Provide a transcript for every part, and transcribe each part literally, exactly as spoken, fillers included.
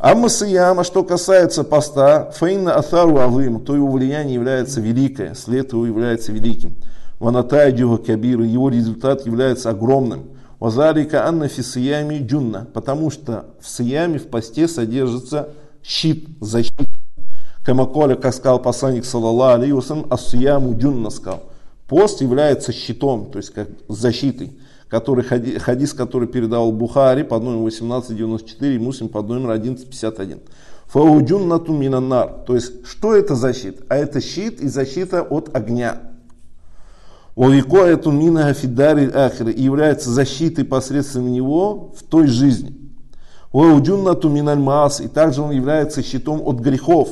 Амма сияма, что касается поста, фейна атару алым, то его влияние является великое, след его является великим. Ванатайджуга кабиру, его результат является огромным. Вазарика анна фи сиями джунна, потому что в сияме, в посте содержится щит, защита. Камаколя, как сказал посланник саллаллаху алейхи ва саллям, ас-сияму джунна сказал. Пост является щитом, то есть как защитой, который, хадис, который передал Бухари под номером восемнадцать девяносто четыре, Муслим под номером одиннадцать пятьдесят один. Фау джуннату минаннар, то есть что это защита? А это щит и защита от огня. Овикоэту минага фидари ахиры, и является защитой посредством него в той жизни. Фау джуннату миналь маас, и также он является щитом от грехов.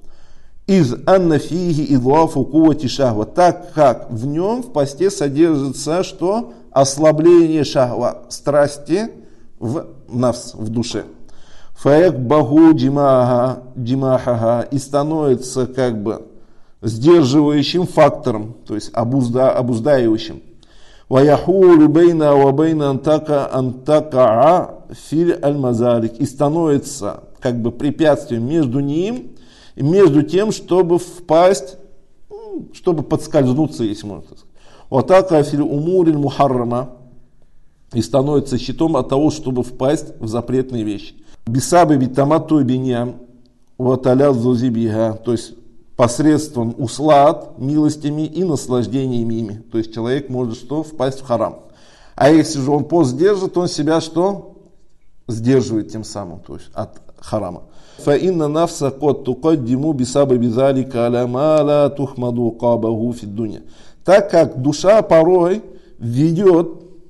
Из аннафиги идлафу кувати шахва, так как в нем в посте содержится что? Ослабление шахва, страсти в нафс, в душе. Фаек багу джимаха, джимахаха, и становится как бы сдерживающим фактором, то есть обузда, обуздающим. Ваяхулю бейна ва бейна антака антакаа филь аль-мазарик, и становится как бы препятствием между ним и между тем, чтобы впасть, чтобы подскользнуться, если можно так сказать. Ватака филь умуриль мухаррама, и становится щитом от того, чтобы впасть в запретные вещи. Бисабы битамату биньям ваталя зузибиха, то есть посредством услад, милостями и наслаждениями ими. То есть человек может что? Впасть в харам. А если же он пост держит, он себя что? Сдерживает тем самым, то есть от харама. Фаинна нафса кот тукаддиму бисабы бизалика аля ма ла тухмаду кабаху фиддуня. Так как душа порой ведет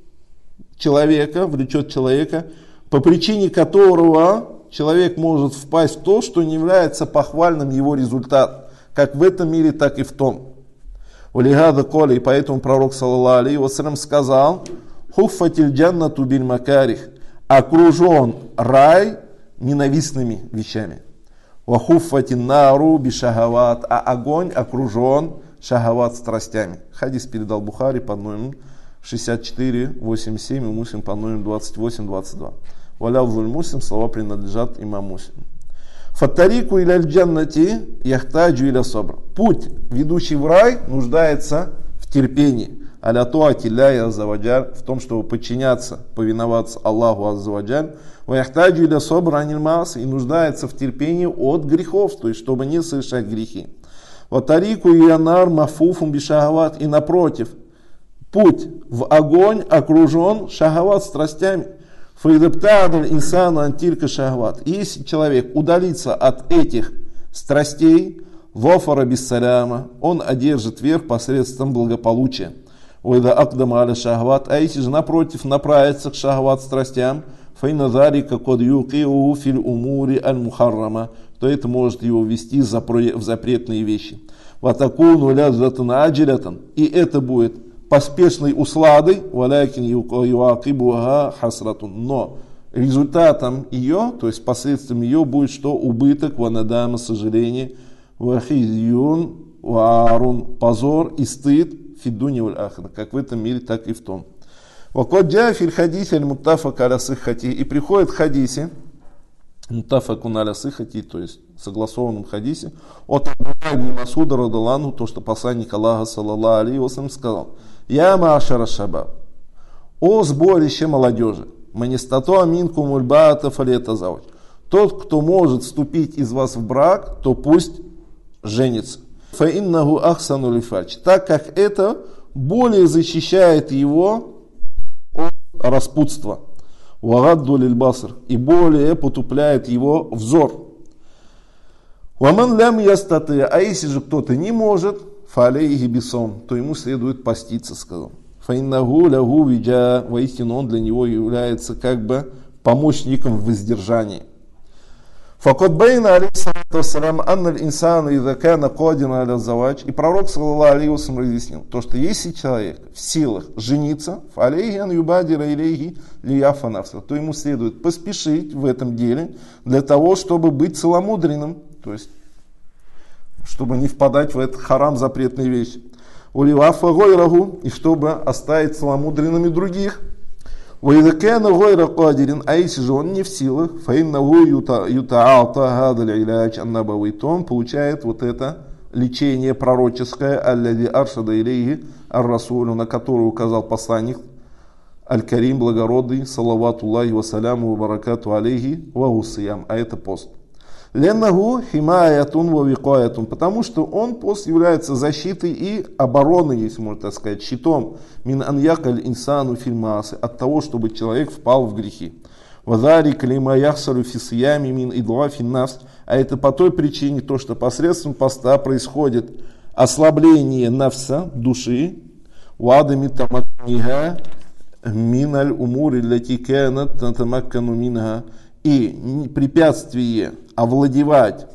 человека, влечет человека, по причине которого человек может впасть в то, что не является похвальным его результатом, как в этом мире, так и в том. Улигада коли, и поэтому пророк саллаллаху алейхи ва саллям сказал: хуффатиль джаннату биль макарих, окружен рай ненавистными вещами. Ва хуффатин нару би шахават, а огонь окружен шахават страстями. Хадис передал Бухари под номером шестьдесят четыре восемьдесят семь и Муслим под номером двадцать восемь двадцать два. Валяв Муслим, слова принадлежат имам Муслим. Фаттарику иля джаннати яхтаджу иля собр. Путь, ведущий в рай, нуждается в терпении. Аля туати ля аззаваджаль, в том, чтобы подчиняться, повиноваться Аллаху аззаваджаль. Ва яхтаджу иля собр аниль маас, и нуждается в терпении от грехов, то есть чтобы не совершать грехи. Ваттарику иля нар мафуфум би шахават, и напротив, путь в огонь окружен шахават страстями. Фаидабта'адаль инсану антилька шахват. Если человек удалится от этих страстей, вофара биссаляма, он одержит верх посредством благополучия. Ойда акдама аля шахват. А если же напротив направится к шахват страстям, файназарика код юкиу филь умури аль мухаррама, то это может его ввести в запретные вещи. Ватакуну ляззатан аджилятан. И это будет поспешной усладой, валякин юакибуха хасратун. Но результатом ее, то есть последствием ее будет что? Убыток, ванадама, сожаление, вахизюн, ваарун, позор и стыд, фидуни валь ахра, как в этом мире, так и в том. Вакот джафиль хадисе аль муттафак аля сиххати, и приходит в хадисе, муттафакун аля сиххати, то есть в согласованном хадисе, от Ибн Масуда радаллаху, то, что посланник Аллаха саллаллаху алейхи ва саллям сказал: «Я маашара шабаб, о сборище молодежи, манистато аминкум ульбаата фалетазавач, тот, кто может вступить из вас в брак, то пусть женится. Фаиннаху ахсану лифач, так как это более защищает его от распутства. Вагадду лильбаср, и более потупляет его взор. Ваман лям ястаты, а если же кто-то не может, фалейхи бисон, то ему следует поститься, сказал. Фаиннаху лягу видя, воистину он для него является как бы помощником в воздержании. Факот бейна алейхиссалату вассалям анналь инсану иза кана кадина аля завач, и пророк саллаллаху алейхи ва саллям разъяснил, то, что если человек в силах жениться, фалейхи ан юбадира илейхи лияфа нафса, то ему следует поспешить в этом деле для того, чтобы быть целомудренным, то есть чтобы не впадать в этот харам, запретные вещи. Уливафа гойрагу, и чтобы оставить целомудренными других. وإذا كان غير قادر, а если же он не в силах, فإنه يتعاطى هذا العلاج النبوي, то он получает вот это лечение пророческое, الذي أرشد إليه الرسول, на которое указал посланник, аль-Карим, благородный, салавату Аллахи ва саляму ва баракату алейхи ва гусиям, а это пост. Леннаху химаятун ва викаятун, потому что он, пост, является защитой и обороной, если можно так сказать, щитом, мин аньякаль инсану фильмасы, от того, чтобы человек впал в грехи. Вадарик лима яхсалю фисиями мин идуа финнафс, а это по той причине, то, что посредством поста происходит ослабление нафса, души, вадами тамакниха, миналь умури ляти кэнат татамаккану минха, и препятствие овладевать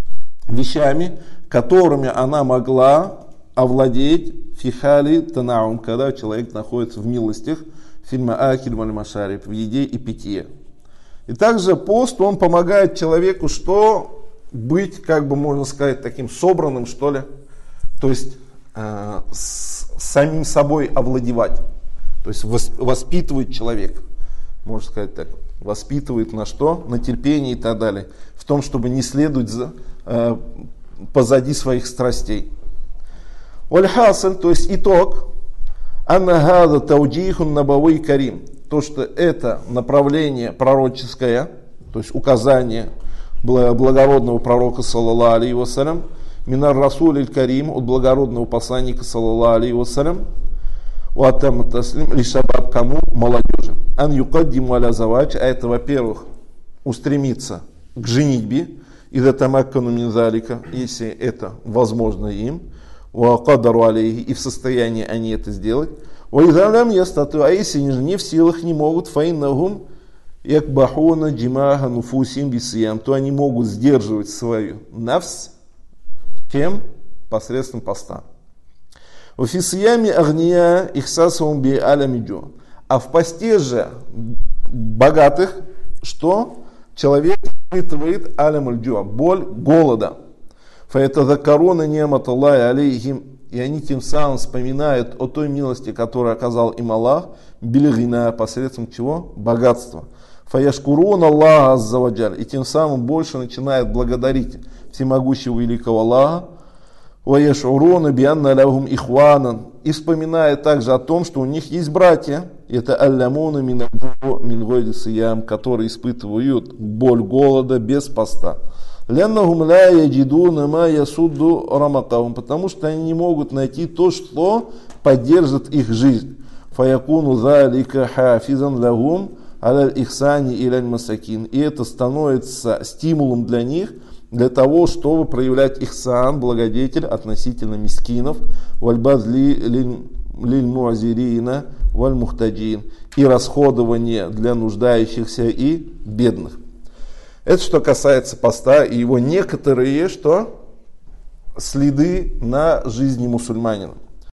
вещами, которыми она могла овладеть фихали танаум, когда человек находится в милостях, фильма Акиль валь Машариб, в еде и питье. И также пост, он помогает человеку, что быть, как бы можно сказать, таким собранным, что ли, то есть э, с самим собой овладевать, то есть воспитывает человека, можно сказать так. Воспитывает на что? На терпение и так далее. В том, чтобы не следовать за, э, позади своих страстей. Валь-хасаль, то есть итог. Анна гада тауджихун набавый карим. То, что это направление пророческое, то есть указание благородного пророка, саллаллаху алейхи вассалям, минар расуль карим, от благородного посланника, саллаллаху алейхи вассалям, уаттам таслим лишабаб, кому? Молодежи. Ан юкаддиму аля завач, а это, во-первых, устремиться к женитьбе, и затамаккану мин залика, если это возможно им, уакадару алейхи, и в состоянии они это сделать, уизалям ястату, а если не в силах не могут, фаиннахум якбахуна джимаха нуфусим бисиям, то они могут сдерживать свою нафс, чем? Посредством поста. Уфисиями агния ихсасум би алямиджу. А в посте же богатых, что? Человек испытывает алямульджуа, боль голода. Фаэтазакарона немат Аллахи алейхим, и они тем самым вспоминают о той милости, которую оказал им Аллах, бильгина, посредством чего? Богатства. Фаяшкурун Аллаха аззаваджаль, и тем самым больше начинают благодарить всемогущего великого Аллаха. Ваяшурона бианна лахум ихванан, и вспоминает также о том, что у них есть братья, это аллямуна мингойди сиям, которые испытывают боль голода без поста. Ляннахум ла яджидуна ма ясудду рамакавум, потому что они не могут найти то, что поддержит их жизнь. Фаякуну залика хафизан лахум аляль ихсани иляль масакин, и это становится стимулом для них, для того, чтобы проявлять ихсан, благодетель относительно мискинов, вальбазли лиль муазирина, валь мухтаджин, и расходование для нуждающихся и бедных. Это что касается поста и его некоторые что? Следы на жизни мусульманина.